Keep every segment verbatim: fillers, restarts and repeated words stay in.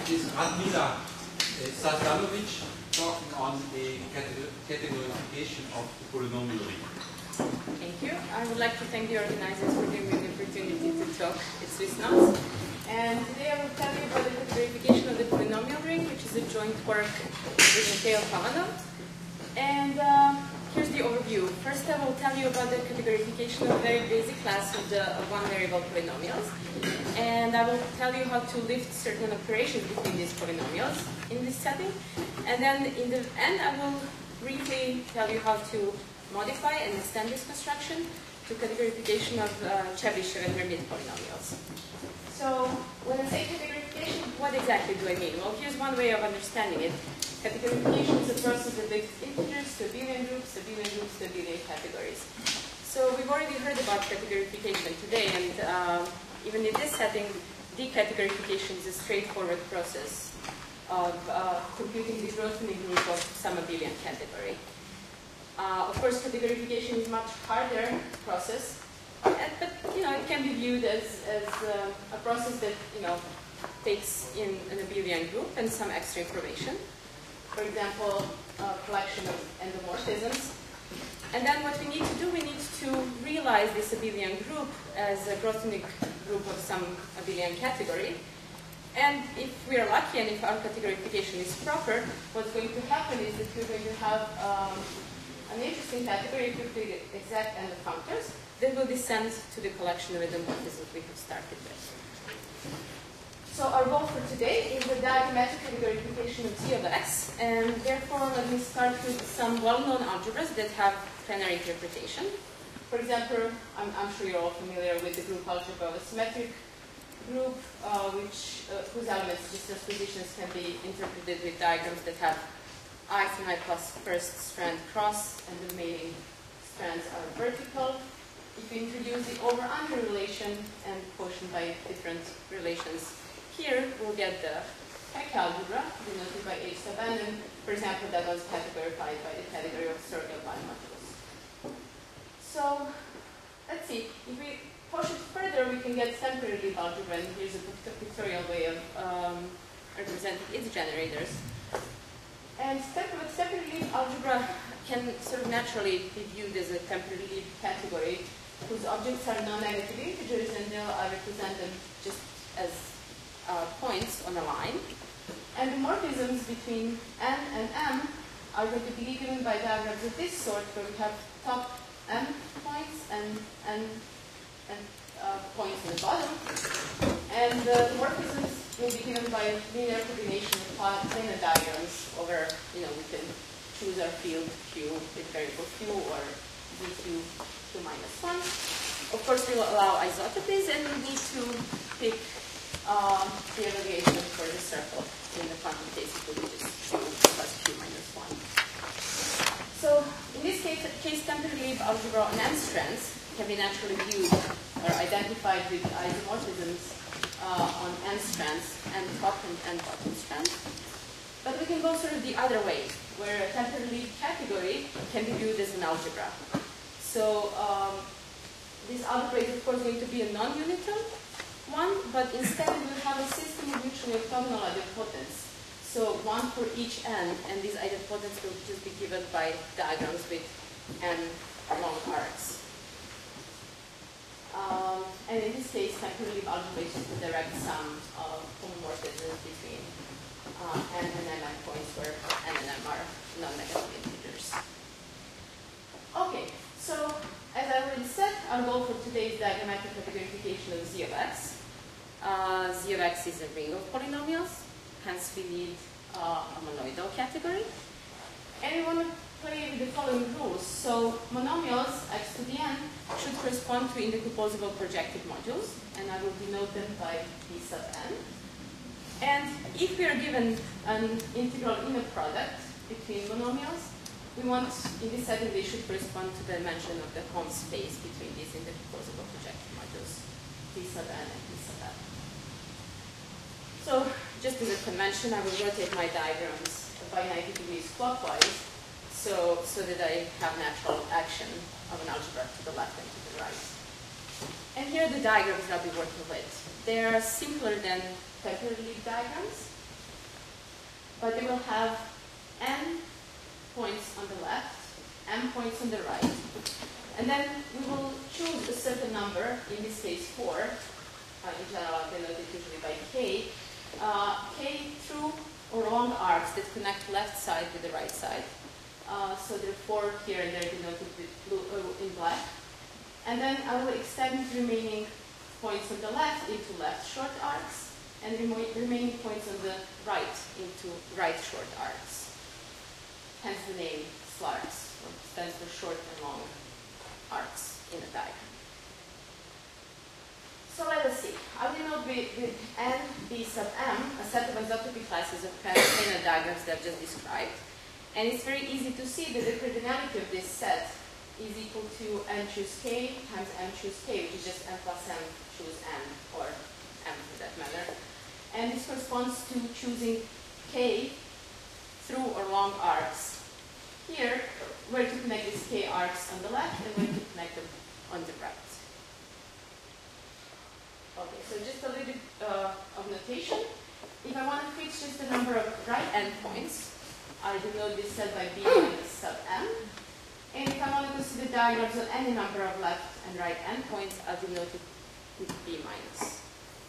is Radmila Sasdalovic talking on a categorization of the polynomial ring. Thank you. I would like to thank the organizers for giving me the opportunity to talk at SwissNotes. And today I will tell you about the categorification of the polynomial ring, which is a joint work with Mikhail Pavanov. And uh, here's the overview. First I will tell you about the categorification of a very basic class of the of one-variable polynomials. And I will tell you how to lift certain operations between these polynomials in this setting. And then in the end I will briefly tell you how to modify and extend this construction to categorification of uh, Chebyshev and Hermite polynomials. So when I say categorification, what exactly do I mean? Well, here's one way of understanding it. Categorification is a process that links integers to abelian groups, abelian groups to abelian categories. So we've already heard about categorification today, and uh, even in this setting, decategorification is a straightforward process of uh, computing the Grothendieck group of some abelian category. Uh, of course, categorification is a much harder process, and, but you know it can be viewed as, as uh, a process that you know takes in an abelian group and some extra information. For example, a collection of endomorphisms. And then what we need to do, we need to realize this abelian group as a Grothendieck group of some abelian category. And if we are lucky and if our categorification is proper, what's going to happen is that we're going to have um, an interesting category with the exact end functors that will descend to the collection of endomorphisms we have started with. So our goal for today is the diagrammatic categorification of Z of X, and therefore let me start with some well-known algebras that have planar interpretation. For example, I'm, I'm sure you're all familiar with the group algebra of a symmetric group, uh, which, uh, whose elements, just as positions, can be interpreted with diagrams that have I and I plus first strand cross, and the remaining strands are vertical. If we introduce the over-under relation and quotient by different relations, here we'll get the Hecke algebra, denoted by H sub n, and for example, that was categorized by the category of circle bimodulus. So, let's see, if we push it further, we can get temporary algebra, and here's a pictorial way of um, representing its generators. And temporary algebra can sort of naturally be viewed as a temporary category whose objects are non-negative integers, and they'll uh, represent them just as uh, points on a line. And the morphisms between n and m are going to be given by diagrams of this sort, where we have top m points and n and uh, points on the bottom. And the morphisms will be given by linear combination of planar diagrams over, you know, we can choose our field Q with variable Q or V Q Q minus one. Of course, we will allow isotopies, and we need to pick um, the evaluation for the circle. In the quantum case, it will be just Q plus Q minus one. So, in this case, case temporary algebra on n strands can be naturally viewed or identified with isomorphisms uh, on n strands, n top and n bottom strands. But we can go sort of the other way, where a temporary category can be viewed as an algebra. So um, this algebra is of course going to be a non-unital one, but instead we will have a system of mutually orthogonal idempotents. So one for each n, and these idempotents will just be given by diagrams with n long arcs. Um, and in this case, temporary algebra is just a direct sum of homomorphisms between uh, n and m points where n and m are non-negative integers. Okay, so as I already said, our goal for today is diagrammatic categorification of Z of X. Uh, Z of X is a ring of polynomials, hence we need uh, a monoidal category. And we want to play with the following rules. So monomials, x to the n, should correspond to indecomposable projective modules, and I will denote them by d sub n. And if we are given an integral inner product between monomials, we want, in this setting, they should correspond to the dimension of the home space between these indecomposable projective modules, d sub n and d sub n. So, just as a convention, I will rotate my diagrams by ninety degrees clockwise, so, so that I have natural action of an algebra to the left and to the right. And here are the diagrams I'll be working with. They are simpler than temporary diagrams, but they will have n points on the left, m points on the right. And then we will choose a certain number, in this case four, uh, in general denoted usually by k, uh, k through or along arcs that connect left side with the right side. Uh, so there are four here and they're denoted with blue, uh, in black. And then I will extend the remaining points on the left into left short arcs, and the remaining points on the right into right short arcs. Hence the name SLARCs, or stands for short and long arcs in a diagram. So let us see. I will note with, with n b sub m, a set of isotropy classes of planar diagrams that I've just described. And it's very easy to see that the cardinality of this set is equal to n choose k times m choose k, which is just n plus m choose n, or m for that matter. And this corresponds to choosing k through or long arcs. Here, where to connect these k arcs on the left and where to connect them on the right. Okay, so just a little bit uh, of notation. If I want to fix just the number of right endpoints, I denote this set by b minus sub m. And if I want to consider diagrams on any number of left and right endpoints, I'll denote it with b minus.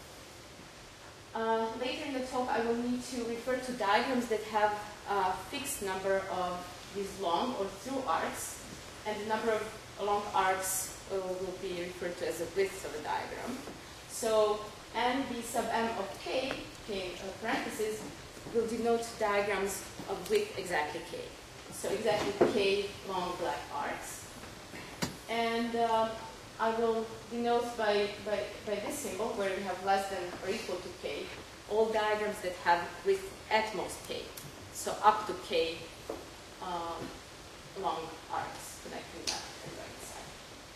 Uh, later in the talk, I will need to refer to diagrams that have a fixed number of these long or through arcs, and the number of long arcs uh, will be referred to as the width of a diagram. So n b sub m of k, k uh, parentheses, will denote diagrams of width exactly k. So exactly k long black arcs. And uh, I will denote by, by, by this symbol, where we have less than or equal to k, all diagrams that have width at most k. So up to k um, long arcs connecting left and right side.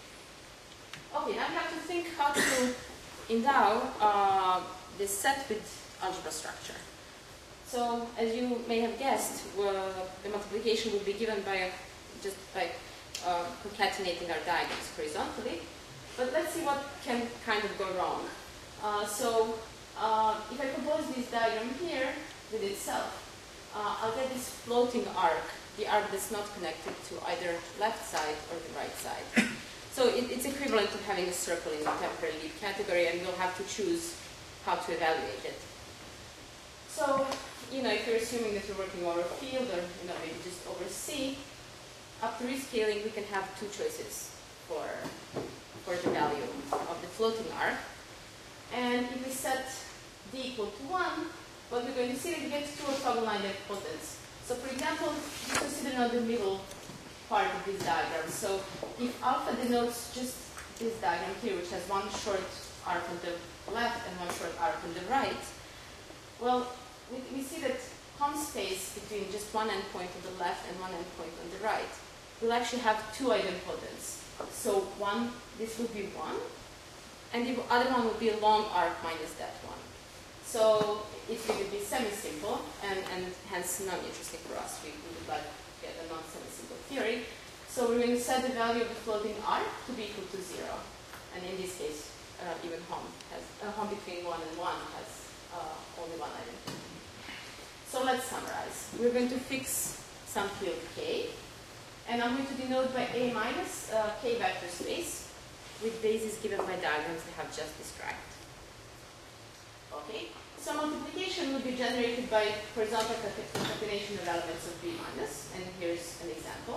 Okay, now we have to think how to endow uh, this set with algebra structure. So, as you may have guessed, uh, the multiplication will be given by a, just by uh, concatenating our diagrams horizontally. But let's see what can kind of go wrong. Uh, so, uh, if I compose this diagram here with itself, uh, I'll get this floating arc, the arc that's not connected to either left side or the right side. So it, it's equivalent to having a circle in the temporary lead category, and you'll have to choose how to evaluate it. So, you know, if you're assuming that you're working over a field, or you know, maybe just over C, up to rescaling, we can have two choices for, for the value of the floating arc. And if we set d equal to one, what we're going to see is we get two orthogonal line idempotents. So for example, just consider now the middle part of this diagram. So if alpha denotes just this diagram here, which has one short arc on the left and one short arc on the right, well, we, we see that Hom space between just one endpoint on the left and one endpoint on the right will actually have two idempotents. So one, this will be one, and the other one will be a long arc minus that one. So it will be semi-simple, and, and hence non-interesting for us. We, we would like to get a non-semi-simple theory. So we're going to set the value of the floating arc to be equal to zero. And in this case, uh, even Hom has, uh, Hom between one and one has uh, only one identity. So let's summarize. We're going to fix some field k, and I'm going to denote by A minus uh, k vector space with bases given by diagrams I have just described. Okay, so multiplication will be generated by horizontal concatenation of elements of B minus, and here's an example.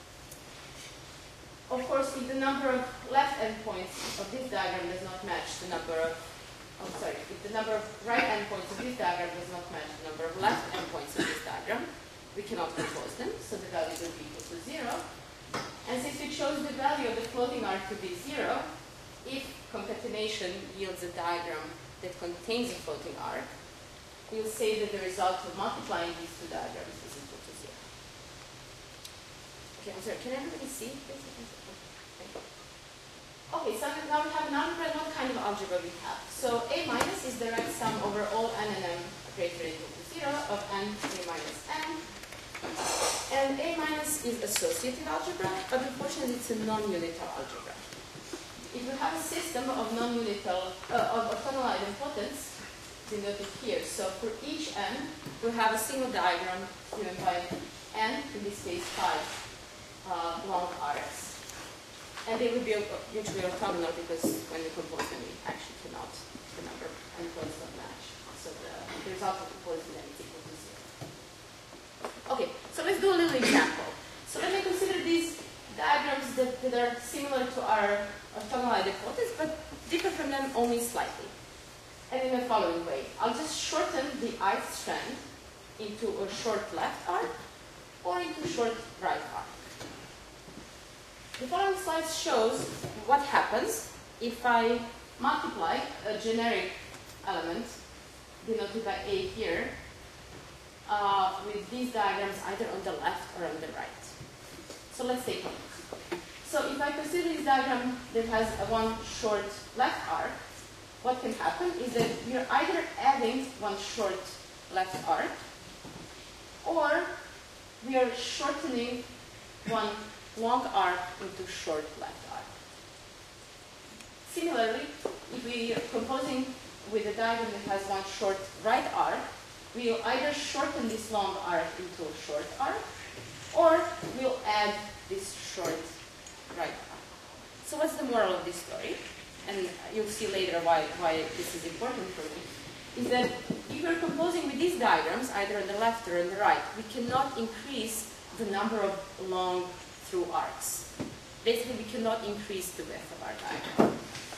Of course, if the number of left endpoints of this diagram does not match the number of Oh, sorry, if the number of right endpoints of this diagram does not match the number of left endpoints of this diagram, we cannot compose them, so the value will be equal to zero. And since we chose the value of the floating arc to be zero, if concatenation yields a diagram that contains a floating arc, we'll say that the result of multiplying these two diagrams is equal to zero. Okay, I'm sorry, can everybody see this? Okay, so now we have an algebra, and what kind of algebra we have? So A minus is the right sum over all n and m greater than or equal to zero of n A minus n. And A minus is associative algebra, but unfortunately it's a non-unital algebra. If we have a system of non-unital, uh, of orthogonal idempotents denoted here, so for each n, we'll have a single diagram given by n, in this case five uh, long arcs. And they will be mutually orthogonal because when we compose them, we actually cannot, the number of endpoints don't match. So the, the result of composing them is equal to zero. Okay, so let's do a little example. So let me consider these diagrams that, that are similar to our orthogonal idempotencies, but differ from them only slightly. And in the following way, I'll just shorten the ith strand into a short left arc or into short right arc. The following slide shows what happens if I multiply a generic element denoted by A here uh, with these diagrams either on the left or on the right. So let's take a look. So if I consider this diagram that has a one short left arc, what can happen is that we are either adding one short left arc or we are shortening one long arc into short left arc. Similarly, if we are composing with a diagram that has one short right arc, we will either shorten this long arc into a short arc or we'll add this short right arc. So what's the moral of this story? And you'll see later why, why this is important for me, is that if we're composing with these diagrams, either on the left or on the right, we cannot increase the number of long through arcs. Basically, we cannot increase the width of our diagram.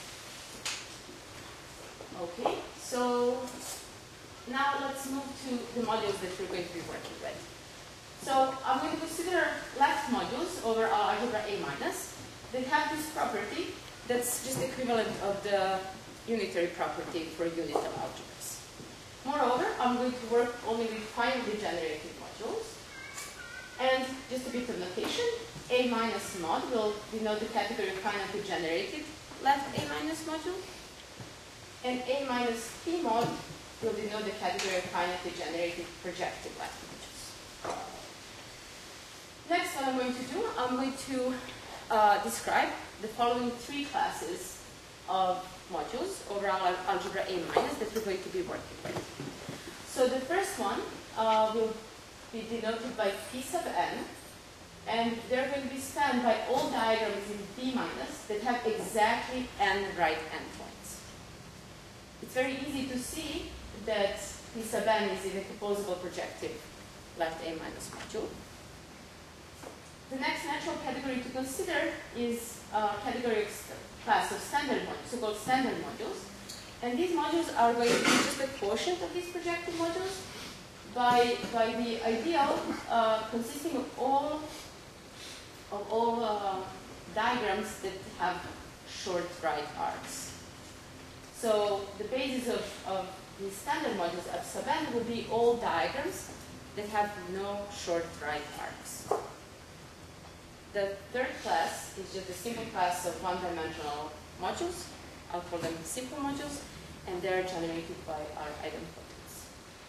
Okay, so now let's move to the modules that we're going to be working with. So I'm going to consider left modules over our algebra A minus that have this property that's just equivalent of the unitary property for unital algebras. Moreover, I'm going to work only with finely generated modules. And just a bit of notation, A minus mod will denote the category of finitely generated left A minus module. And A minus P mod will denote the category of finitely generated projective left modules. Next, what I'm going to do, I'm going to uh, describe the following three classes of modules over our algebra A minus that we're going to be working with. So the first one uh, will be denoted by P sub n, and they're going to be spanned by all diagrams in B minus that have exactly n right endpoints. It's very easy to see that P sub n is in a composable projective left A minus module. The next natural category to consider is a category of class of standard modules, so-called standard modules. And these modules are going to be just a quotient of these projective modules by, by the ideal uh, consisting of all, of all uh, diagrams that have short right arcs. So the basis of, of these standard modules of sub n will be all diagrams that have no short right arcs. The third class is just a simple class of one-dimensional modules. I'll call them simple modules, and they're generated by our idempotents.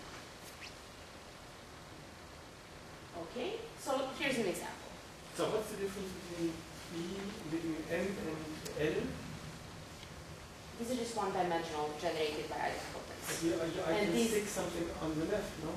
Okay, so here's an example. So what's the difference between B, between M and L? These are just one-dimensional generated by idempotents. Yeah, I, I And can these- stick something on the left, no?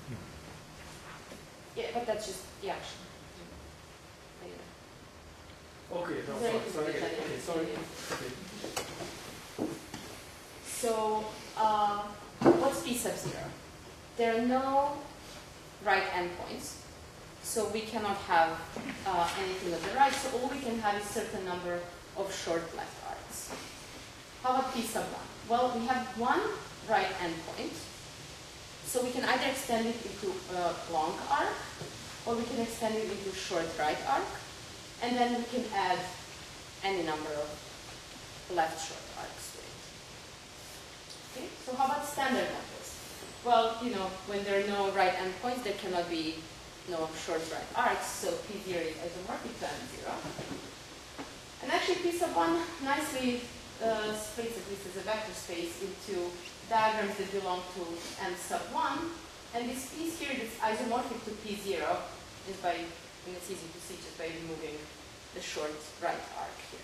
Yeah, but that's just, yeah. Later. Okay, no, Very sorry, sorry, good, okay, Jenny. sorry. Okay. So, uh, what's P sub zero? There are no right endpoints, so we cannot have uh, anything on the right, so all we can have is a certain number of short left arcs. How about P sub one? Well, we have one right endpoint, so we can either extend it into a long arc, or we can extend it into short right arc, and then we can add any number of left short arcs to it. Okay, so how about standard modules? Well, you know, when there are no right endpoints, there cannot be no short right arcs, so P zero is isomorphic to M zero. And actually, P sub one nicely uh, splits, at least as a vector space, into diagrams that belong to M sub one, and this piece here is isomorphic to P zero, just by, and it's easy to see just by removing the short right arc here.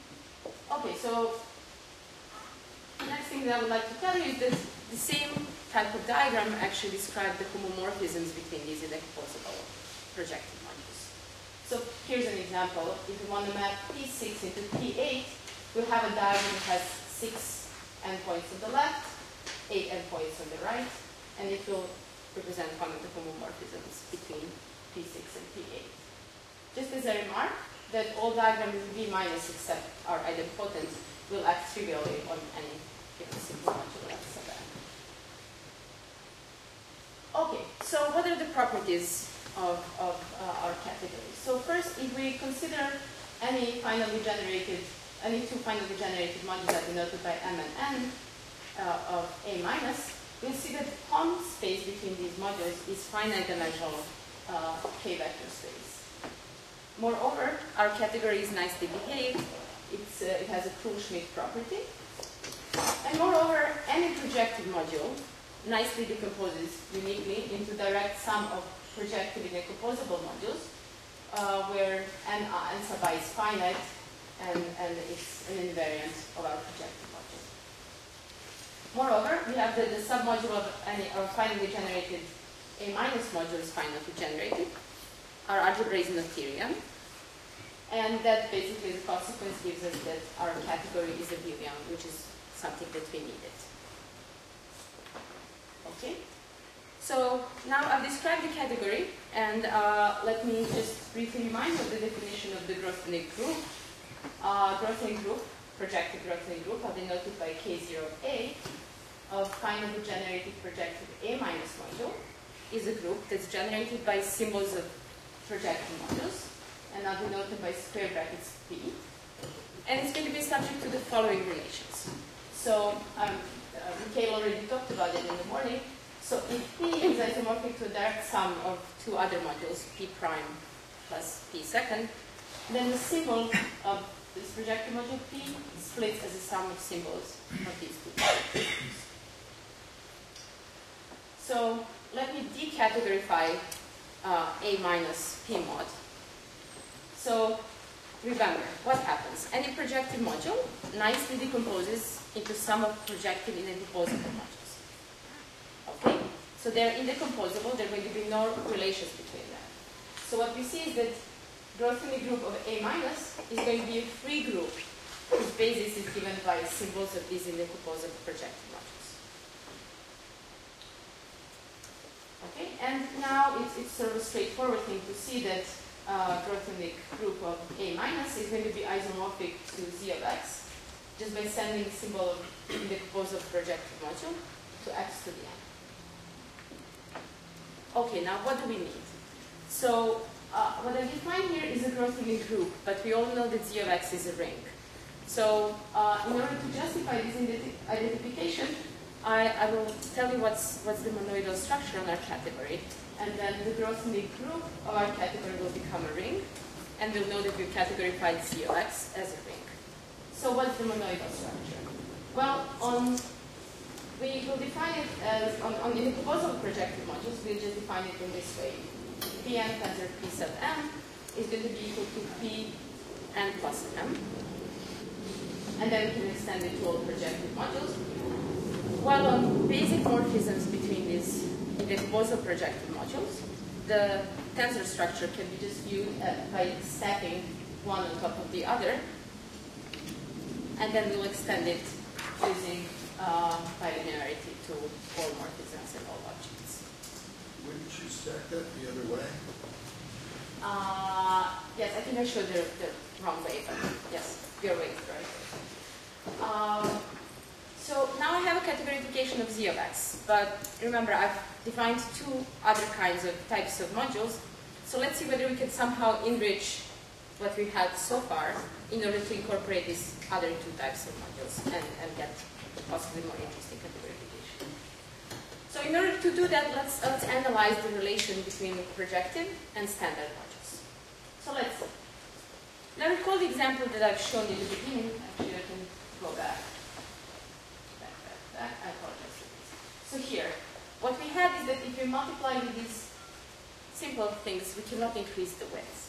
Okay, so the next thing that I would like to tell you is that the same type of diagram actually describe the homomorphisms between these indecomposable projective modules. So here's an example. If we want to map P six into P eight, we'll have a diagram that has six endpoints on the left, eight endpoints on the right, and it will represent one of the homomorphisms between P six and P eight. Just as a remark, that all diagrams with V minus except are idempotent will act trivially on any given simple module X sub n. Okay, so what are the properties of, of uh, our categories? So first, if we consider any finally generated, any two finally generated modules that denoted by M and N uh, of A minus, we'll see that Hom space between these modules is finite dimensional uh, K vector space. Moreover, our category is nicely behaved. It's, uh, it has a Krull-Schmidt property. And moreover, any projective module nicely decomposes uniquely into direct sum of projective indecomposable modules, uh, where n, uh, n sub I is finite, and, and it's an invariant of our projective module. Moreover, we have the, the submodule of any our finally generated A minus module is finitely generated. Our algebra is Noetherian, and that basically the consequence gives us that our category is abelian, which is something that we needed. Okay, so now I've described the category, and uh, let me just briefly remind you of the definition of the Grothendieck group. Uh, Grothendieck group, projective Grothendieck group, are denoted by K zero A of finally generated projective A minus module, is a group that's generated by symbols of projective modules, and are denoted by square brackets P. And it's going to be subject to the following relations. So, um, uh, Mikhail already talked about it in the morning. So if P is isomorphic to a direct sum of two other modules, P prime plus P second, then the symbol of this projective module P splits as a sum of symbols of these two. So let me decategorify uh, A minus P mod. So remember, what happens? Any projective module nicely decomposes into sum of projective indecomposable modules. Okay? So they're indecomposable, there are going to be no relations between them. So what we see is that Grothendieck group of A minus is going to be a free group whose basis is given by symbols of these indecomposable projective modules. Okay? And now it's, it's sort of a straightforward thing to see that uh, Grothendieck group of A minus is going to be isomorphic to Z of X, just by sending the symbol of indecomposable projective module to X to the N. Okay, now what do we need? So uh, what I define here is a Grothendieck group, but we all know that Z of X is a ring. So uh, in order to justify this identification, I, I will tell you what's, what's the monoidal structure on our category, and then the Grothendieck group of our category will become a ring, and we'll know that we've categorified Z of X as a ring. So what's the monoidal structure? Well, on, we will define it as, on, on the indecomposable projective modules, we'll just define it in this way. Pn tensor P sub m is going to be equal to P n plus m. And then we can extend it to all projective modules. While on basic morphisms between these indecomposable projective modules, the tensor structure can be just viewed uh, by stacking one on top of the other. And then we'll extend it using uh, bilinearity to all morphisms and all objects. Wouldn't you stack that the other way? Uh, yes, I think I showed the, the wrong way, but yes, your way is right. Um, so now I have a categorification of Z of X, but remember I've defined two other kinds of types of modules. So let's see whether we can somehow enrich what we had so far in order to incorporate these other two types of modules and, and get possibly more interesting categorification. So in order to do that, let's, let's analyze the relation between projective and standard modules. So let's see. Now recall the example that I've shown in the beginning. Actually, I can go back. Back, back, back. I apologize for this. So here, what we had is that if we multiply with these simple things, we cannot increase the width.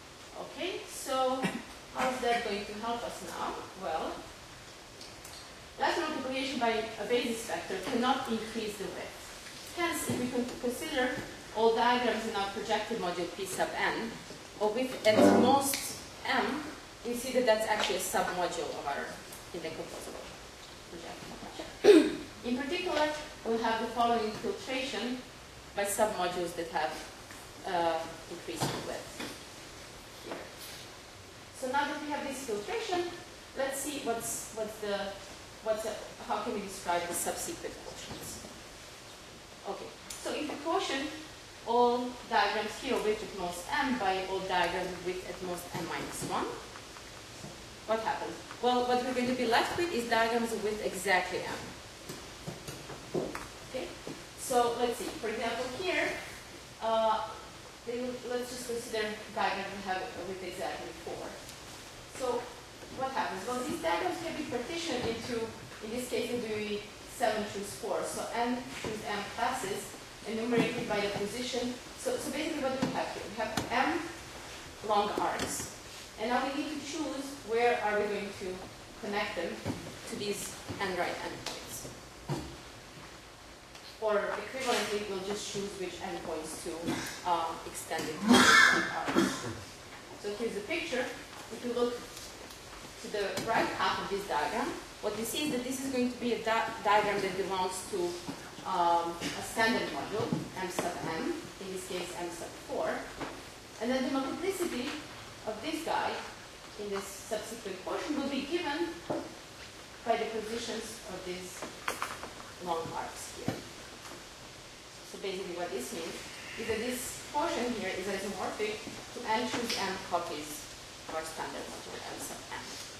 Okay, so how is that going to help us now? Well, lateral multiplication by a basis vector cannot increase the width. Hence, if we can consider all diagrams in our projective module P sub n, or with at most m, we see that that's actually a submodule of our indecomposable projective module. In particular, we'll have the following filtration by submodules that have uh, increasing width here. So now that we have this filtration, let's see what's what's the what's the, how can we describe the subsequent quotients. Okay, so if we quotient all diagrams here with at most m by all diagrams with at most m minus one, what happens? Well, what we're going to be left with is diagrams with exactly m. Okay, so let's see. For example, here, uh, let's just consider diagrams we have with exactly four. So what happens? Well, these diagrams can be partitioned into, in this case, it will be seven choose four. So n choose m classes enumerated by the position. So, so basically what do we have here? We have m long arcs. And now we need to choose where are we going to connect them to these n right endpoints. Or equivalently, we'll just choose which endpoints to uh, extend it to these arcs. So here's the picture. If you look to the right half of this diagram, what we see is that this is going to be a di diagram that belongs to um, a standard module, m sub n, in this case m sub four. And then the multiplicity of this guy in this subsequent portion will be given by the positions of these long arcs here. So basically what this means is that this portion here is isomorphic to n choose m copies of our standard module m sub n.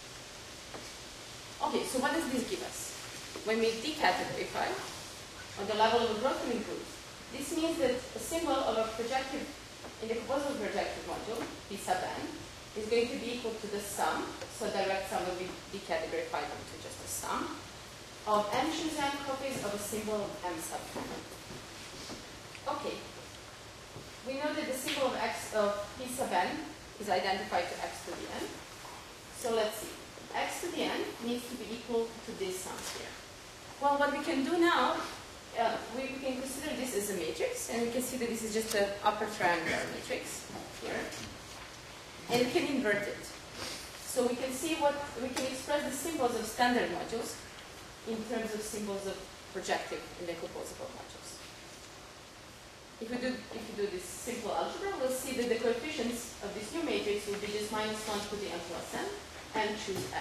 Okay, so what does this give us? When we decategorify on the level of a Grothendieck group, this means that a symbol of a projective, in the composable projective module, P sub n, is going to be equal to the sum, so direct sum will be decategorified into just a sum, of n choose m copies of a symbol of m sub n. Okay, we know that the symbol of x of P sub n is identified to x to the n. So let's see. X to the n needs to be equal to this sum here. Well, what we can do now, uh, we, we can consider this as a matrix, and we can see that this is just an upper triangular matrix here, and we can invert it. So we can see what we can express the symbols of standard modules in terms of symbols of projective and decomposable modules. If we do if we do this simple algebra, we'll see that the coefficients of this new matrix will be just minus one to the n plus n. And choose m.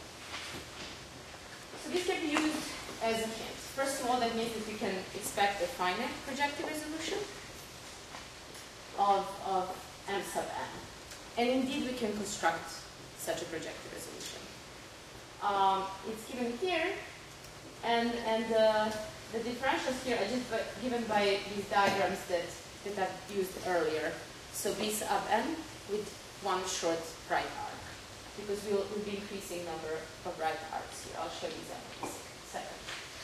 So this can be used as a hint. First of all, that means that we can expect a finite projective resolution of, of m sub n. And indeed, we can construct such a projective resolution. Um, it's given here, and, and uh, the differentials here are just by, given by these diagrams that, that I've used earlier. So b sub n with one short right arc, because we'll, we'll be increasing number of right arcs here. I'll show you that in a second.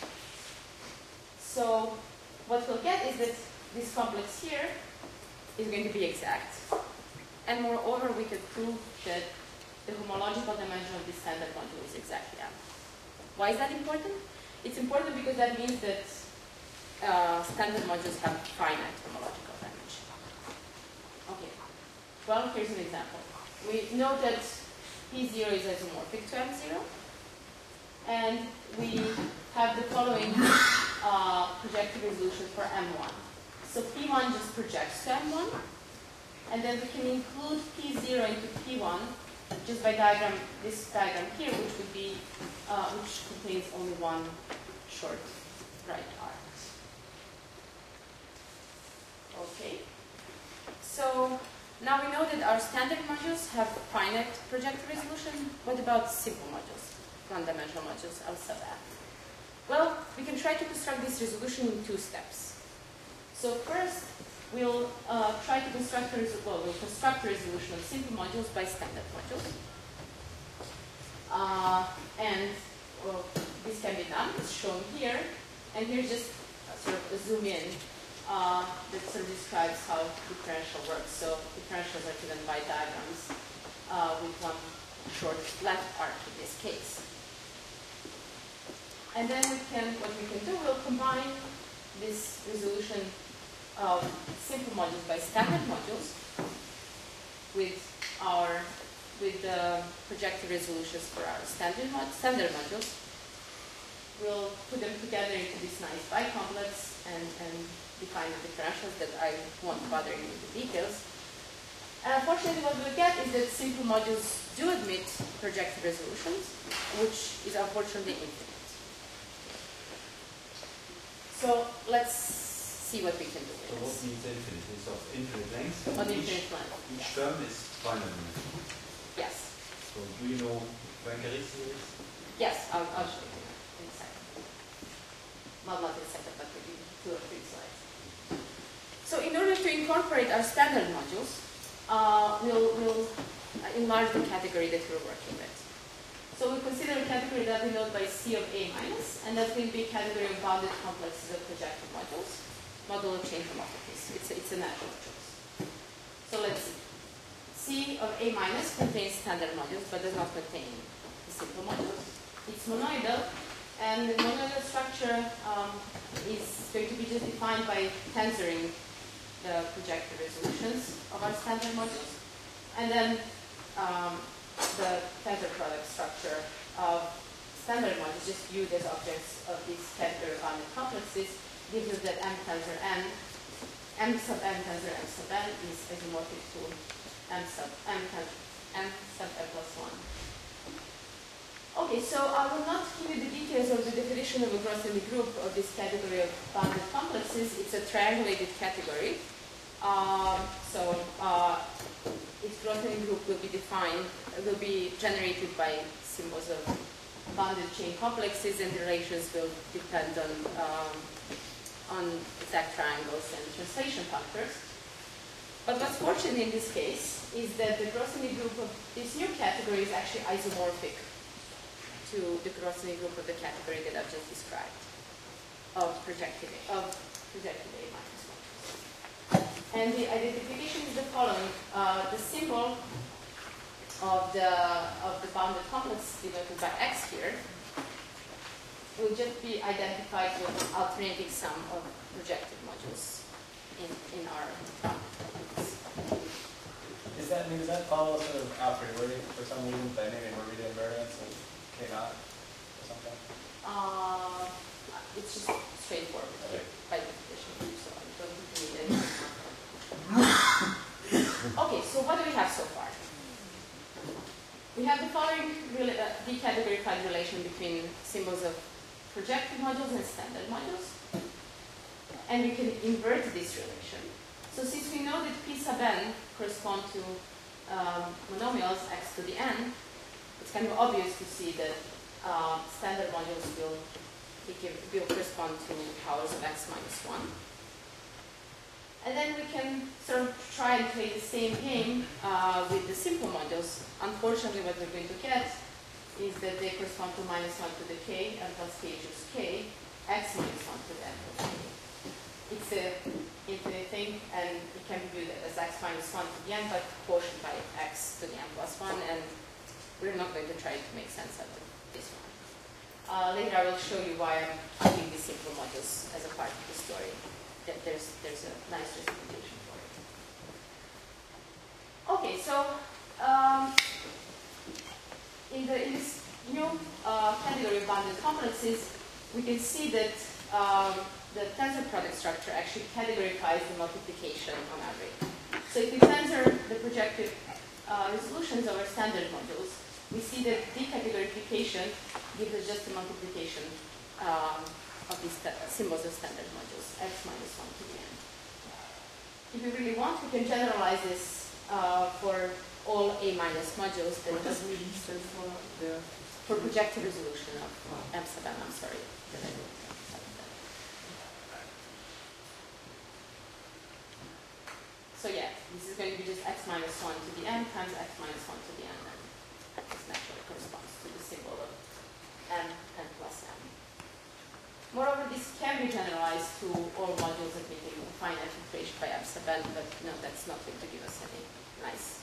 So what we'll get is that this complex here is going to be exact. And moreover, we could prove that the homological dimension of this standard module is exactly m. Why is that important? It's important because that means that uh, standard modules have finite homological dimension. Okay. Well, here's an example. We know that P zero is isomorphic to m zero, and we have the following uh, projective resolution for m one. So P one just projects to m one, and then we can include P zero into P one just by diagram, this diagram here, which would be, uh, which contains only one short right arc. Okay, so now we know that our standard modules have finite projective resolution. What about simple modules, one-dimensional modules, L sub n? Well, we can try to construct this resolution in two steps. So first, we'll uh, try to construct a well, we'll construct a resolution of simple modules by standard modules, uh, and well, this can be done. It's shown here, and here's just uh, sort of a zoom in. Uh, that sort of describes how differential works. So differentials are given by diagrams uh, with one short left arc in this case. And then we can, what we can do, we'll combine this resolution of simple modules by standard modules with our with the projected resolutions for our standard mod standard modules. We'll put them together into this nice bicomplex and, and define the differentials that I won't bother you with the details. And unfortunately, what we'll get is that simple modules do admit projected resolutions, which is unfortunately infinite. So let's see what we can do with So what this. means infinite? It's of infinite length? On each, infinite length. each Yeah. term is finite dimension. Yes. So do you know Poincare series? Yes, I'll, I'll show you in a second. Well, not in a second, but maybe two or three slides. So in order to incorporate our standard modules, uh, we'll, we'll enlarge the category that we're working with. So we consider a category that we know by C of A minus, and that will be a category of bounded complexes of projective modules, modular chain homomorphies. It's a, it's a natural choice. So let's see. C of A minus contains standard modules, but does not contain the simple modules. It's monoidal, and the monoidal structure um, is going to be just defined by tensoring the projected resolutions of our standard modules. And then um, the tensor product structure of standard modules, just viewed as objects of these category of bounded complexes, gives us that M tensor N, M sub N tensor M sub N is isomorphic to M sub M tensor M sub N plus one. Okay, so I will not give you the details of the definition of a Grothendieck group of this category of bounded complexes. It's a triangulated category. Um, so uh, its Grothendieck group will be defined, will be generated by symbols of bounded chain complexes, and the relations will depend on um, on exact triangles and translation factors. But what's fortunate in this case is that the Grothendieck group of this new category is actually isomorphic to the Grothendieck group of the category that I've just described of projective of projective A minus modules. And the identification is the following: uh, the symbol of the of the bounded complex denoted by X here will just be identified with alternating sum of projective modules in in our bounded complex. Is that, I mean, does that follow sort of a priori for some reason by maybe Morita invariance of K naught or something? Uh, it's just straightforward Okay. by definition, so I don't think we need any. Okay, so what do we have so far? We have the following rela uh, decategorified relation between symbols of projective modules and standard modules, and we can invert this relation. So since we know that P sub n correspond to um, monomials x to the n, it's kind of obvious to see that uh, standard modules will, will correspond to powers of x minus one. And then we can sort of try and play the same game uh, with the simple modules. Unfortunately, what we're going to get is that they correspond to minus one to the k, n plus k choose k, x minus one to the n plus k. It's an infinite thing, and it can be viewed as x minus one to the n, but quotient by x to the n plus one, and we're not going to try to make sense out of this one. Uh, later I will show you why I'm keeping these simple modules as a part of the story. That there's, there's a nice justification for it. Okay, so um, in, the, in this new uh, category of bounded complexes, we can see that um, the tensor product structure actually categorifies the multiplication on our ring. So if we tensor the projective uh, resolutions of our standard modules, we see that decategorification gives us just the multiplication um, of these symbols of standard modules, x minus one to the n. If we really want, we can generalize this uh, for all A minus modules. That What does really stand for there? For projective resolution of M sub n, I'm sorry. So yeah, this is going to be just x minus one to the n times x minus one to the n, and this naturally corresponds to the symbol of n, n plus m. Moreover, this can be generalized to all modules admitting finite iteration by M sub n, but no, that's not going to give us any nice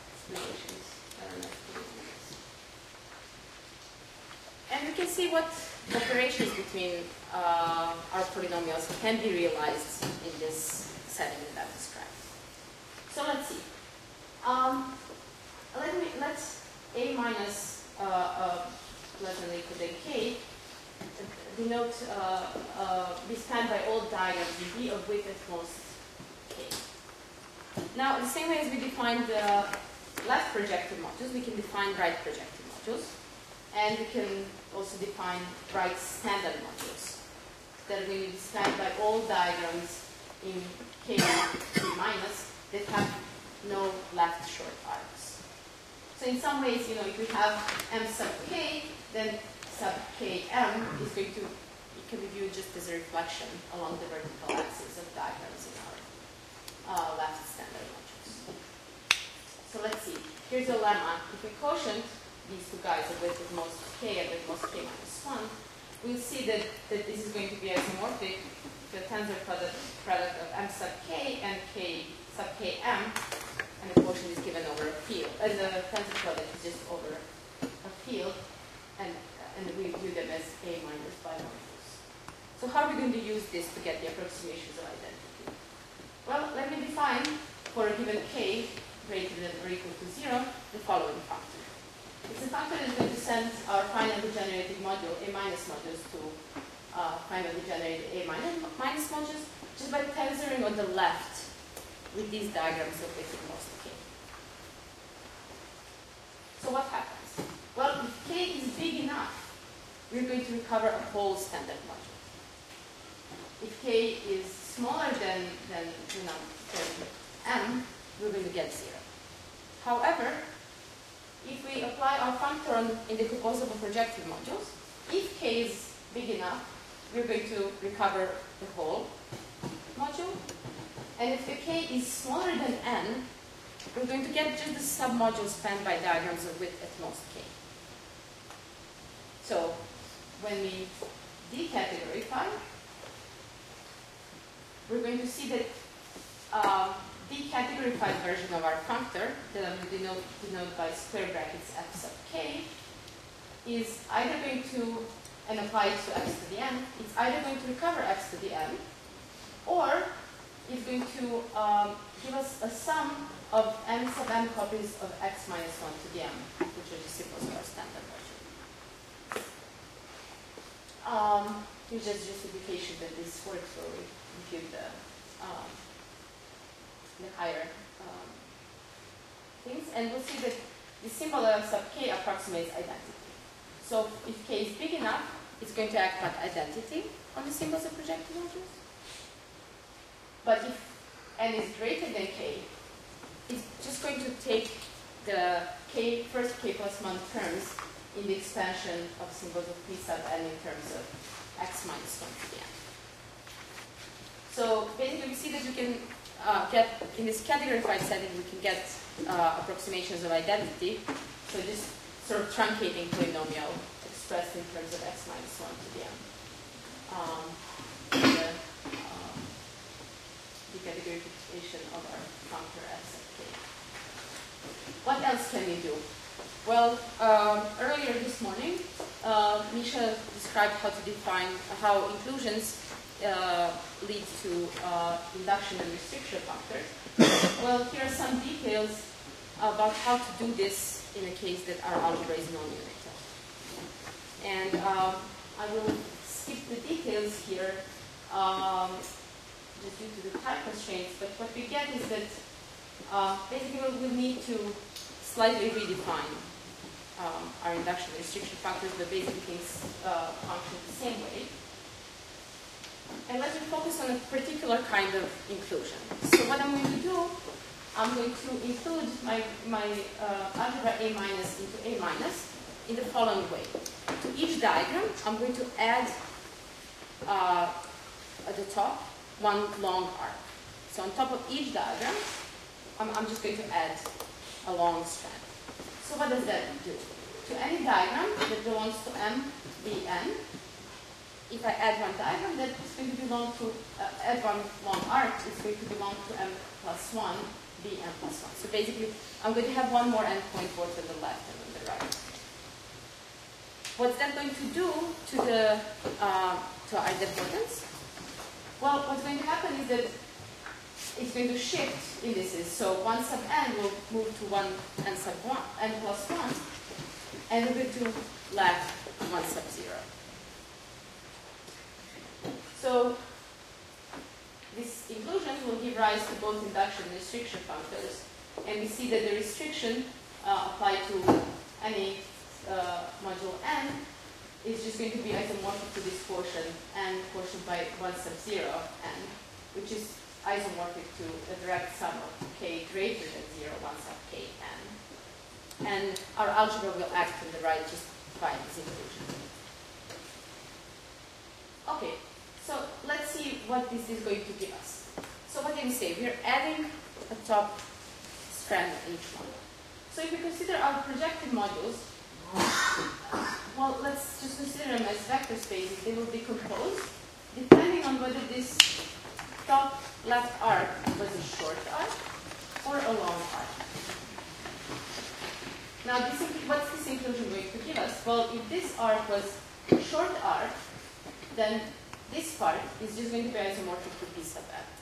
explanations. I don't know if you can do this. And we can see what operations between uh, our polynomials can be realized in this setting that I've described. So let's see. Um, let me let's a minus uh, uh, less than or equal to k denote uh, uh, be spanned by all diagrams in B of width at most k. Now, the same way as we defined the left projective modules, we can define right projective modules, and we can also define right standard modules that will be spanned by all diagrams in K K minus that have no left short arcs. So in some ways, you know, if we have M sub K, then sub Km is going to, it can be viewed just as a reflection along the vertical axis of diagrams in our uh, left standard modules. So let's see. Here's a lemma. If we quotient these two guys, the width of most K and width most K minus one, we'll see that, that this is going to be isomorphic to a tensor product, product of M sub K and K sub Km, and the quotient is given over a field. And the tensor product is just over a field, and, and we view them as A minus binomials. So how are we going to use this to get the approximations of identity? Well, let me define for a given K greater than or equal to zero the following factor. It's a factor that is going to send our finally generated module, A minus modules, to uh, finally generated A minus, minus modules, just by tensoring on the left with these diagrams of width at most K. So what happens? Well, if K is big enough, we're going to recover a whole standard module. If K is smaller than, than, you know, than M, we're going to get zero. However, if we apply our functor on, in the composable projective modules, if K is big enough, we're going to recover the whole module. And if the K is smaller than N, we're going to get just the submodule spanned by diagrams of width at most K. So when we decategorify, we're going to see that uh, decategorified version of our functor, that I will denote, denote by square brackets f sub k, is either going to, and apply it to x to the n, it's either going to recover x to the n, or it's going to um, give us a sum of m sub m copies of x minus one to the m, which are just simples of our standard version. Um, here's just justification that this works where we compute the um, the higher um, things, and we'll see that the symbol of sub k approximates identity. So if k is big enough, it's going to act like identity on the symbols of projective modules. But if n is greater than k, it's just going to take the k first k plus one terms in the expansion of symbols of p sub n in terms of x minus one to the n. So basically we see that we can Uh, get, in this categorified setting, we can get uh, approximations of identity. So just sort of truncating polynomial expressed in terms of x minus one to the n. Um, the, um, the categorification of our functor f sub k. What else can we do? Well, um, earlier this morning, uh, Misha described how to define how inclusions Uh, lead to uh, induction and restriction factors. Well, here are some details about how to do this in a case that our algebra is non-unitary. And um, I will skip the details here um, just due to the time constraints, but what we get is that uh, basically we'll need to slightly redefine um, our induction and restriction factors, but basically things uh, function the same way. And let me focus on a particular kind of inclusion. So what I'm going to do, I'm going to include my, my uh, algebra A minus into A minus in the following way. To each diagram, I'm going to add uh, at the top one long arc. So on top of each diagram, I'm, I'm just going to add a long strand. So what does that do? To any diagram that belongs to M, B, N, if I add one diagram, that is going to belong to, uh, add one long arc, it's going to belong to M plus one, B, M plus one. So basically, I'm going to have one more endpoint both on the left and on the right. what's that going to do to the uh, to our importance? Well, what's going to happen is that it's going to shift indices. So one sub n will move to one n sub one, n plus one, and we're going to left one sub zero. So this inclusion will give rise to both induction and restriction functors. And we see that the restriction uh, applied to any uh, module n is just going to be isomorphic to this quotient, n quotient by one sub zero n, which is isomorphic to a direct sum of k greater than zero, one sub k n. And our algebra will act on the right just by this inclusion. Okay, so let's see what this is going to give us. So what can we say? We're adding a top strand in each one. So if we consider our projected modules, well, let's just consider them as vector spaces. They will decompose depending on whether this top left arc was a short arc or a long arc. Now, this, what's this inclusion going to give us? Well, if this arc was a short arc, then this part is just going to be isomorphic to P sub n.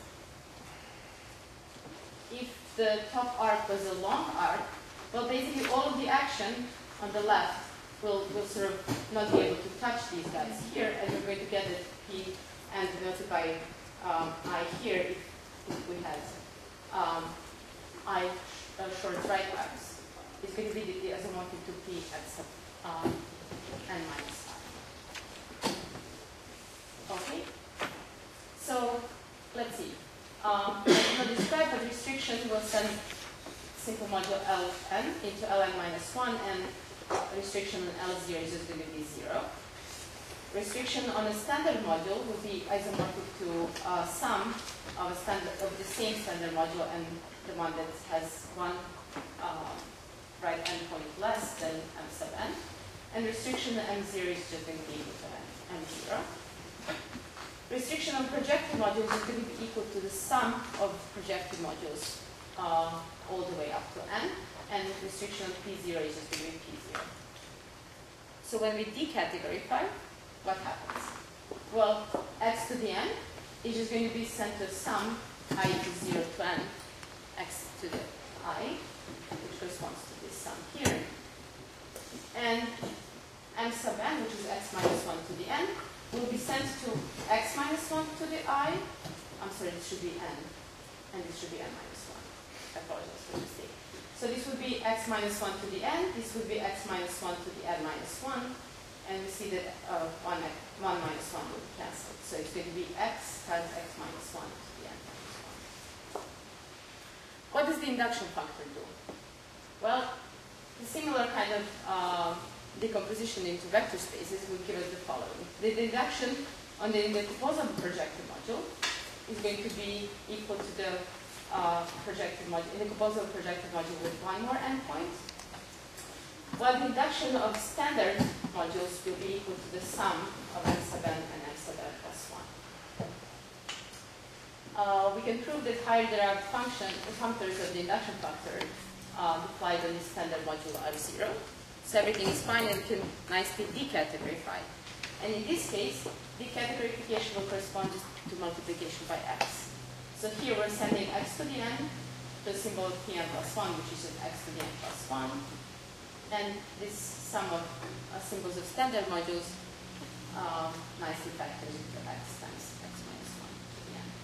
If the top arc was a long arc, well, basically all of the action on the left will, will sort of not be able to touch these guys here, and we're going to get that P and denoted by um, I here if, if we had um, I uh, short right arcs. It's going to be the isomorphic to P at sub um, n minus I. Okay? So, let's see. Um, for this type of restriction, we'll send simple module Ln into Ln minus one, and restriction on L zero is just going to be zero. Restriction on a standard module would be isomorphic to uh, sum of, a standard, of the same standard module and the one that has one uh, right endpoint less than m sub n. And restriction on m zero is just going to be equal to m zero. Restriction on projected modules is going to be equal to the sum of projected modules uh, all the way up to n, and restriction on p zero is just going to be p zero. So when we decategorify, what happens? Well, x to the n is just going to be sent to sum I equals zero to n, x to the I, which corresponds to this sum here. And m sub n, which is x minus one to the n, will be sent to x minus one to the I. I'm sorry, this should be n. And this should be n minus one. I apologize for the mistake. So this would be x minus one to the n. This would be x minus one to the n minus one. And we see that uh, one, one minus one will be cancelled. So it's going to be x times x minus one to the n minus one. What does the induction factor do? Well, the similar kind of uh, decomposition into vector spaces will give us the following. The deduction on the decomposable projected module is going to be equal to the uh, projected module, the decomposable projected module with one more endpoint, while the induction of standard modules will be equal to the sum of m sub n and m sub n plus one. Uh, we can prove that higher derived function, the functors of the induction factor uh, applied on the standard module are zero. So everything is fine and we can nicely decategorify. And in this case, decategorification will correspond to multiplication by x. So here we're sending x to the n to the symbol of Pn plus one, which is just x to the n plus one. And this sum of uh, symbols of standard modules um, nicely factors into x times x minus one to the n.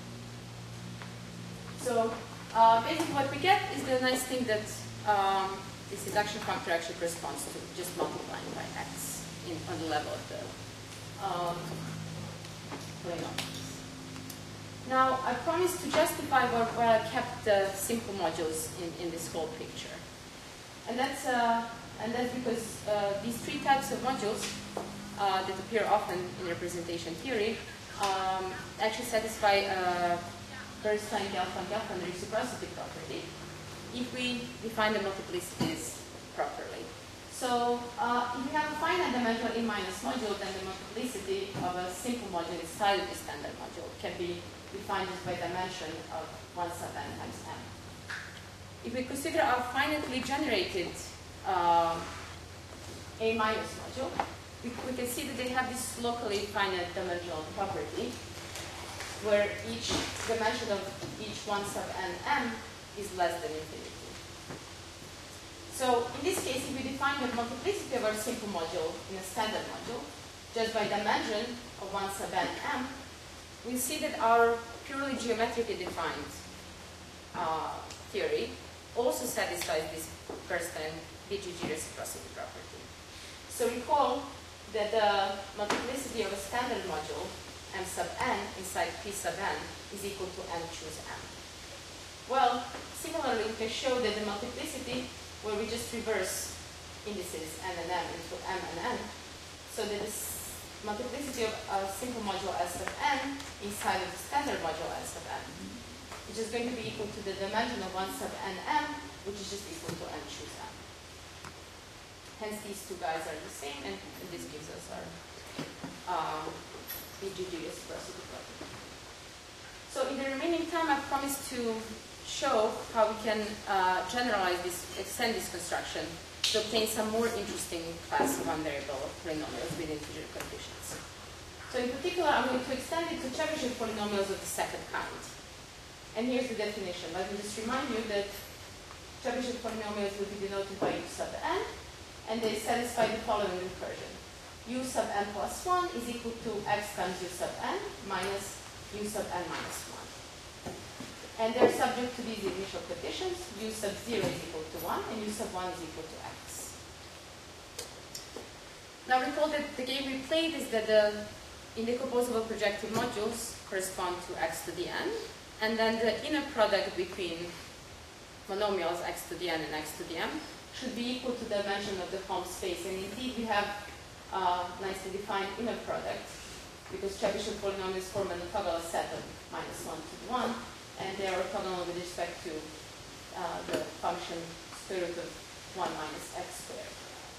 So uh, basically what we get is the nice thing that um, this induction factor actually corresponds to just multiplying by x in, on the level of the um, polynomials. Now, I promised to justify where, where I kept the simple modules in, in this whole picture. And that's, uh, and that's because uh, these three types of modules uh, that appear often in representation theory um, actually satisfy uh, Bernstein-Gelfand-Gelfand reciprocity property if we define the multiplicities properly. So uh, if we have a finite dimensional A minus module, then the multiplicity of a simple module inside of the standard module can be defined just by dimension of one sub n times m. If we consider our finitely generated uh, A minus module, we, we can see that they have this locally finite dimensional property where each dimension of each one sub n m is less than infinity. So in this case, if we define the multiplicity of our simple module in a standard module, just by dimension of one sub n m, we see that our purely geometrically defined uh, theory also satisfies this Bernstein B G G reciprocity property. So recall that the multiplicity of a standard module m sub n inside P sub n is equal to n choose m. Well, similarly, we can show that the multiplicity where we just reverse indices n and m into m and n, so that this multiplicity of a simple module S of n inside of the standard module S of n, which is going to be equal to the dimension of one sub n m, which is just equal to n choose m. Hence, these two guys are the same, and, and this gives us our um, B G G reciprocity property. So in the remaining time, I promised to show how we can uh, generalize this, extend this construction to obtain some more interesting class of unvariable polynomials with integer conditions. So in particular, I'm going to extend it to Chebyshev polynomials of the second kind. And here's the definition. Let me just remind you that Chebyshev polynomials will be denoted by u sub n, and they satisfy the following recursion. U sub n plus one is equal to x times u sub n minus u sub n minus one. And they're subject to these initial conditions. U sub zero is equal to one, and u sub one is equal to x. Now recall that the game we played is that the indecomposable projective modules correspond to x to the n, and then the inner product between monomials x to the n and x to the m should be equal to the dimension of the Helm space. And indeed, we have a nicely defined inner product, because Chebyshev polynomials form an orthogonal set of minus one to the one, and they are orthogonal with respect to uh, the function square root of one minus x squared.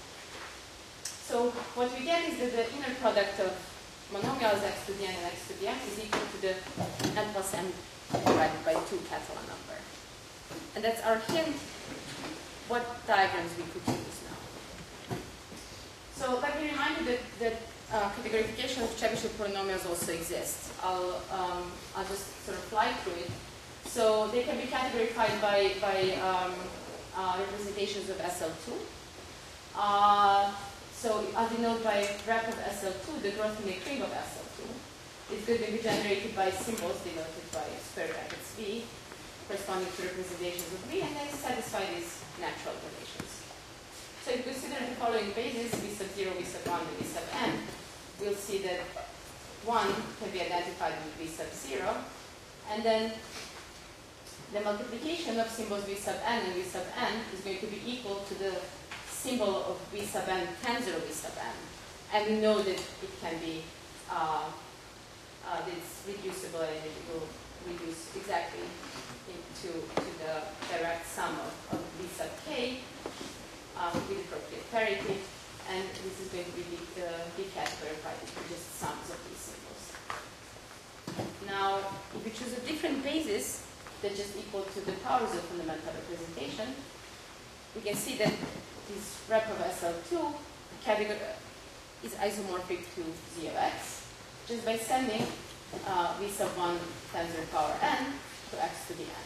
So what we get is that the inner product of monomials x to the n and x to the m is equal to the n plus m divided by two Catalan number. And that's our hint what diagrams we could use now. So let me remind you that, that uh, categorification of Chebyshev polynomials also exists. I'll, um, I'll just sort of fly through it. So they can be categorified by, by um, uh, representations of S L two. Uh, so I'll denote by rep of S L two the Grothendieck ring of S L two. It's going to be generated by symbols denoted by square brackets V, corresponding to representations of V, and they satisfy these natural relations. So if we consider the following bases, V sub zero, V sub one, and V sub n, we'll see that one can be identified with V sub zero, and then the multiplication of symbols V sub n and V sub n is going to be equal to the symbol of V sub n tensor V sub n. And we know that it can be, uh, uh, that it's reducible, and it will reduce exactly into to the direct sum of, of V sub k um, with appropriate parity. And this is going to be the, the categorified into just sums of these symbols. Now, if we choose a different basis, that's just equal to the powers of fundamental representation, we can see that this rep of S L two category is isomorphic to z of x, just by sending uh, V sub one tensor power n to x to the n.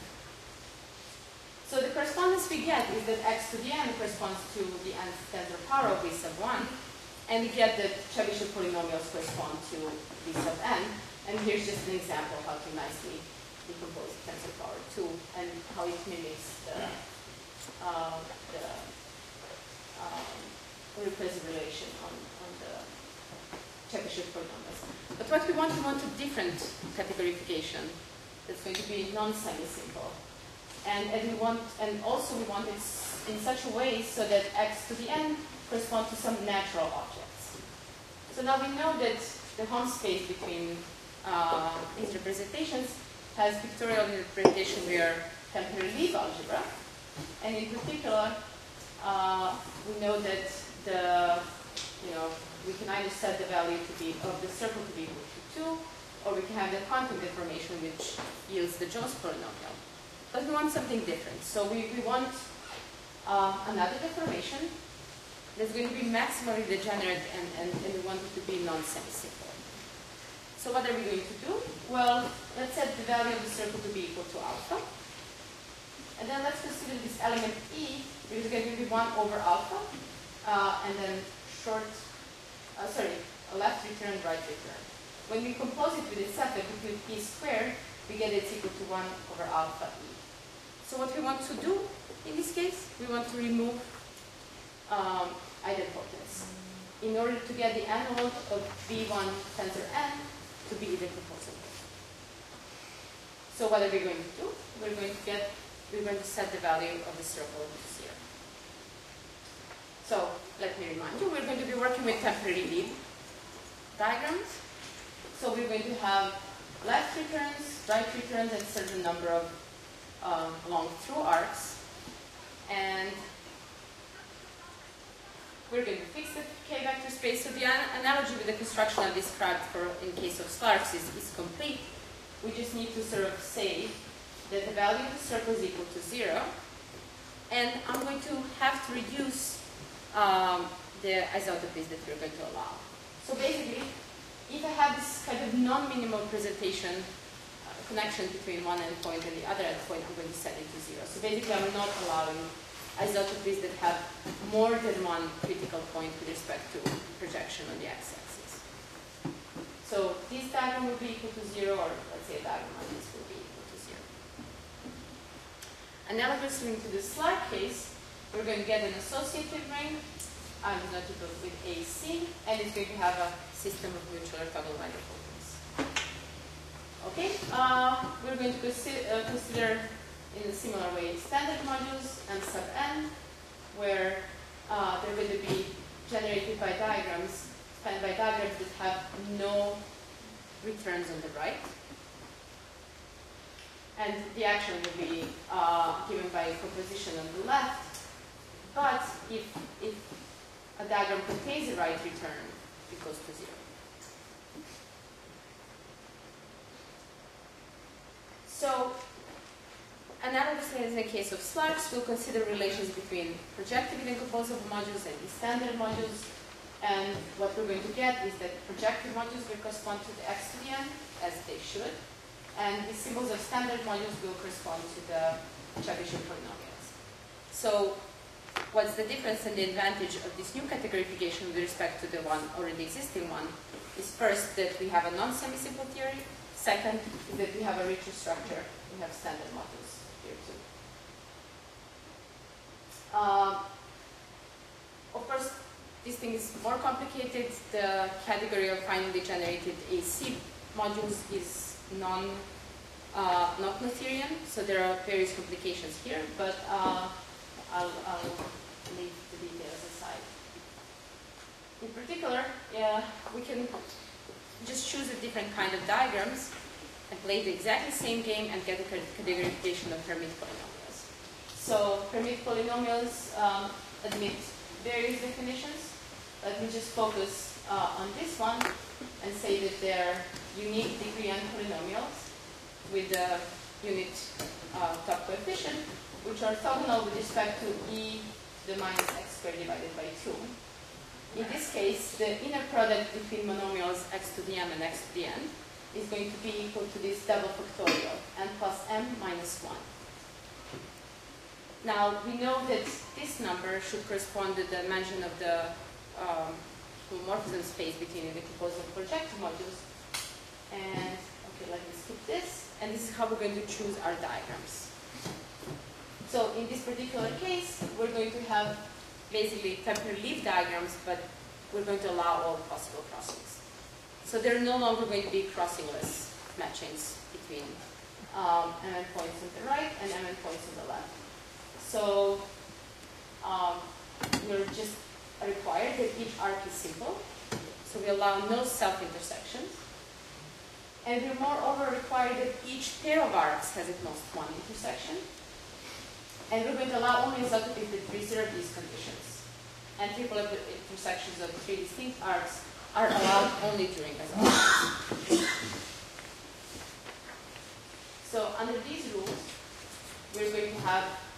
So the correspondence we get is that x to the n corresponds to the nth tensor power of V sub one, and we get that Chebyshev polynomials correspond to V sub n, and here's just an example how to nicely decompose tensor power two and how it mimics the, uh, the um, recursive relation on, on the Chebyshev polynomials. But what we want, we want a different categorification that's going to be non-semi-simple. And, and we want, and also we want it in such a way so that x to the n corresponds to some natural objects. So now we know that the Helm space between uh, these representations has pictorial interpretation via temporary leaf algebra, and in particular, uh, we know that the, you know, we can either set the value to be of the circle to be equal to two, or we can have the quantum deformation which yields the Jones polynomial. But we want something different. So we, we want uh, another deformation that's going to be maximally degenerate and, and, and we want it to be non-semi-simple. So what are we going to do? Well, let's set the value of the circle to be equal to alpha. And then let's consider this element E, which is going to be one over alpha, uh, and then short, uh, sorry, a left return, right return. When we compose it with a set between E squared, we get it's equal to one over alpha E. So what we want to do in this case, we want to remove um, idempotence in order to get the analog of V one tensor N to be idempotent. So what are we going to do? We're going to get, we're going to set the value of the circle to zero. So let me remind you, we're going to be working with temporary lead diagrams. So we're going to have left returns, right returns, and a certain number of um, long through arcs. And we're going to fix the k-vector space. So the an analogy with the construction I described for in case of Slarks is, is complete. We just need to sort of say that the value of the circle is equal to zero. And I'm going to have to reduce um, the isotopies that we're going to allow. So basically, if I have this kind of non-minimal presentation uh, connection between one endpoint and the other endpoint, I'm going to set it to zero. So basically, I'm not allowing isotopies that have more than one critical point with respect to projection on the x-axis. So this diagram will be equal to zero, or let's say a diagram like this will be equal to zero. Analogously to the Slark case, we're going to get an associative ring, I'm notable with A C, and it's going to have a system of mutual orthogonal idempotents. Okay, uh, we're going to consider, uh, consider in a similar way standard modules and sub n, where uh, they're going to be generated by diagrams, spanned by diagrams that have no returns on the right. And the action will be uh, given by composition on the left. But if, if a diagram contains a right return, it goes to zero. So, analogously as in the case of Slarks, we'll consider relations between projective incomposable modules and the standard modules. And what we're going to get is that projective modules will correspond to the x to the n, as they should. And the symbols of standard modules will correspond to the Chebyshev polynomials. So, what's the difference and the advantage of this new categorification with respect to the one already existing one is first that we have a non-semi-simple theory. Second is that we have a richer structure. We have standard modules here too. Uh, of course, this thing is more complicated. The category of finally generated A C modules is non, uh, not Noetherian, so there are various complications here, but uh, I'll, I'll leave the details aside. In particular, uh, we can just choose a different kind of diagrams and play the exactly same game and get a categorification of Hermite polynomials. So Hermite polynomials um, admit various definitions. Let me just focus uh, on this one and say that they're unique degree n polynomials with the unit uh, top coefficient, which are orthogonal with respect to e to the minus x squared divided by two. In this case, the inner product between monomials x to the m and x to the n is going to be equal to this double factorial, n plus m minus one. Now, we know that this number should correspond to the dimension of the um, homomorphism space between the composable projective modules. And, okay, let me skip this. And this is how we're going to choose our diagrams. So in this particular case, we're going to have basically temporary leaf diagrams, but we're going to allow all possible crossings. So there are no longer going to be crossingless matchings between um, M N points on the right and M N points on the left. So um, we're just required that each arc is simple. So we allow no self-intersections. And we're moreover required that each pair of arcs has at most one intersection. And we're going to allow only isotopies that preserve these conditions. And triple intersections of three distinct arcs are allowed only during isotopies. So under these rules, we're going to have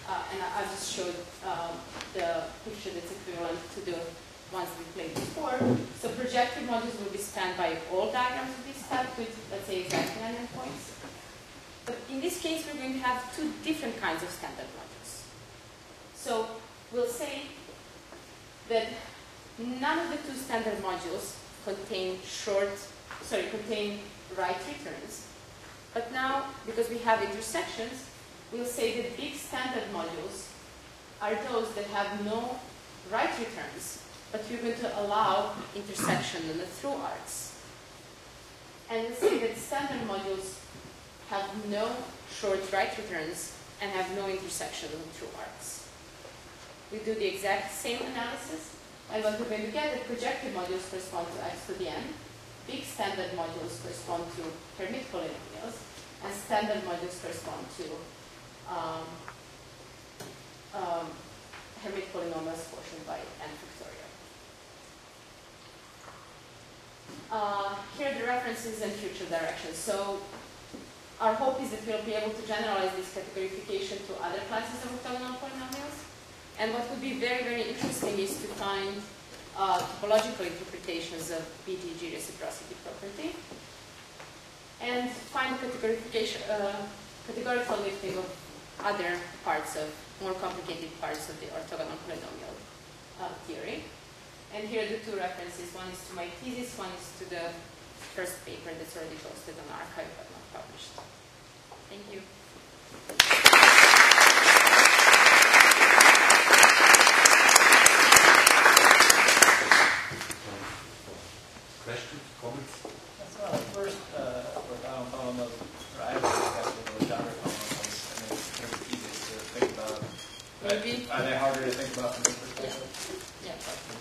uh, and I, I just showed um, the picture that's equivalent to the ones we played before. So projective modules will be spanned by all diagrams of this type with, let's say, exactly nine endpoints. But in this case, we're going to have two different kinds of standard modules. So we'll say that none of the two standard modules contain short, sorry, contain right returns. But now, because we have intersections, we'll say that big standard modules are those that have no right returns, but we're going to allow intersection in the through arcs. And we'll say that standard modules have no short right returns and have no intersection in the through arcs. We do the exact same analysis, and what we're going to get is projective modules correspond to x to the n, big standard modules correspond to Hermite polynomials, and standard modules correspond to um, um, Hermite polynomials portioned by n factorial. Uh, here are the references and future directions. So our hope is that we'll be able to generalize this categorification to other classes of orthogonal polynomials. And what would be very, very interesting is to find uh, topological interpretations of B T G reciprocity property and find categorification, uh, categorical lifting of other parts of, more complicated parts of the orthogonal polynomial uh, theory. And here are the two references. One is to my thesis, one is to the first paper that's already posted on arXiv but not published. Thank you. Questions, comments? That's well, first, uh, orthogonal polynomials, or I have a discussion with Legendre polynomials. I mean, it's kind of easy to think about. Maybe. Are they harder to think about from this perspective? Yeah.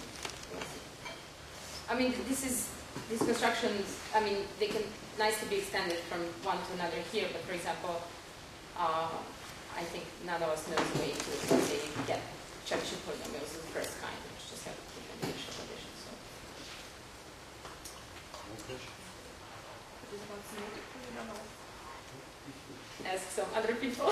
I mean, this is, these constructions, I mean, they can nicely be extended from one to another here, but for example, uh, I think none of us knows the way to, let's say, get Chebyshev polynomials of the first kind, which just have different initial conditions. So. Just want to know. Ask some other people.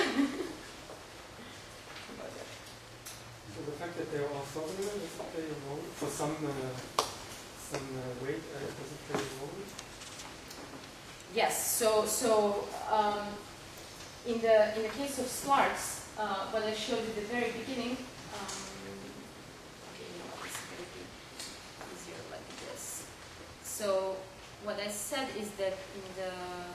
So the fact that they are orthogonal, does it play a role for some uh, some uh, weight? Uh, does it play a role? Yes. So so um, in the in the case of Slarks, uh, what I showed at the very beginning. Um, okay, you know what? It's going to be easier like this. So what I said is that in the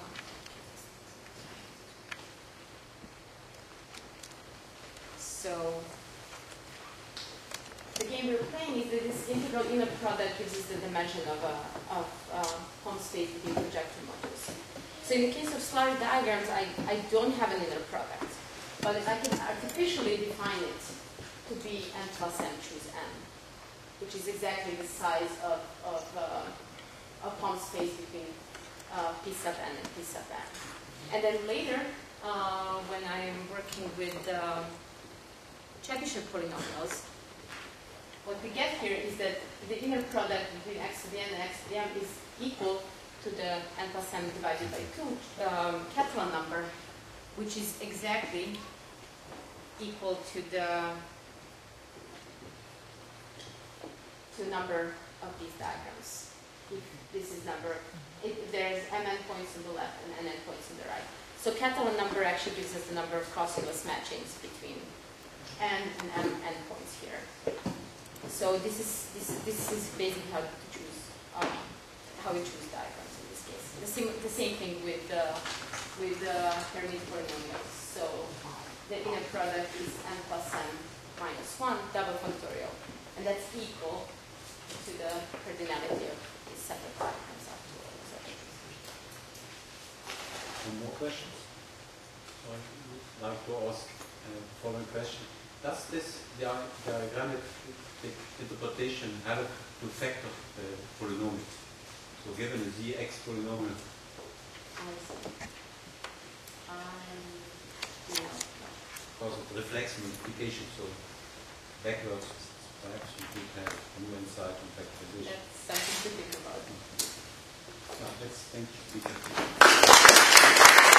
so. The game we're playing is that this integral inner product gives us the dimension of, uh, of uh, Hom space between projective modules. So in the case of slurry diagrams, I, I don't have an inner product, but I can artificially define it to be n plus m choose n, which is exactly the size of, of, uh, of Hom space between uh, P sub n and P sub n. And then later, uh, when I'm working with uh, Chebyshev polynomials, what we get here is that the inner product between x to the n and x to the m is equal to the n plus m divided by two um, Catalan number, which is exactly equal to the to number of these diagrams. If this is number, if there's m endpoints on the left and n endpoints on the right. So Catalan number actually gives us the number of cosmos matchings between n and m endpoints here. So this is this this is basically how to choose um, how we choose diagrams in this case. The same the same thing with uh, with the uh, Hermite polynomials. So the inner product is n plus m minus one double factorial, and that's equal to the cardinality of this set of diagrams afterwards. Some more questions? So I would like to ask the uh, following question. Does this dia diagrammatic interpretation help to factor the polynomials? So given a zx polynomial. I see. Um, no. Because it reflects multiplication, so backwards perhaps you could have new insight on factorization. That's something to think about. Yeah, let's thank you.